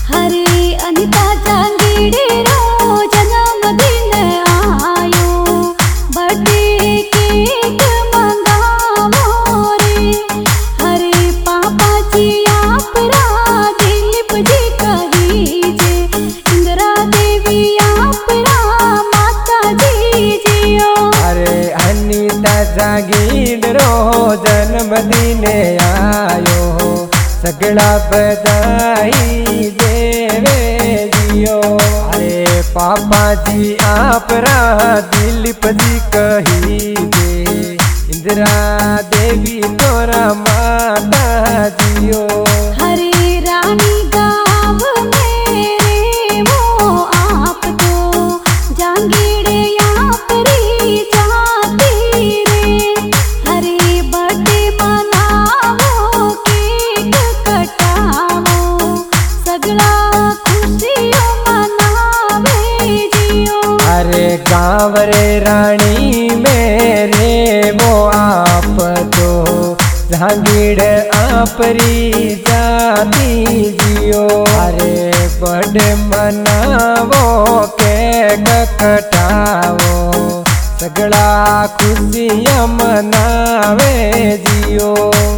हरे अनिता जांगीड़े रो जन्मदिन आयो, birthday cake मंगावो रे। हरे पापा जी आपरा दिलीप जी कहीजे, इंदिरा देवी आपरा माता जी जियो। अरे अनिता जांगीड़ रो जन्मदिन आयो, सगड़ा बधाई देवे जियो। अरे पापा जी आपरा दिलीप जी कही दे, इंदिरा देवी तोरा माता जियो। हरे रानी गाँव मेरे वो आप तो जांगीड़े आपरी जाती रे। हरे बर्थडे मनावो केक कटावो, सगला खुशियों मनावे जियो। अरे गाँव रे रानी मेरे वो आप तो जांगीड़ आपरी जाती जियो। अरे बर्थडे मनावो केक कटावो, सगड़ा खुशियाँ मनावे जियो।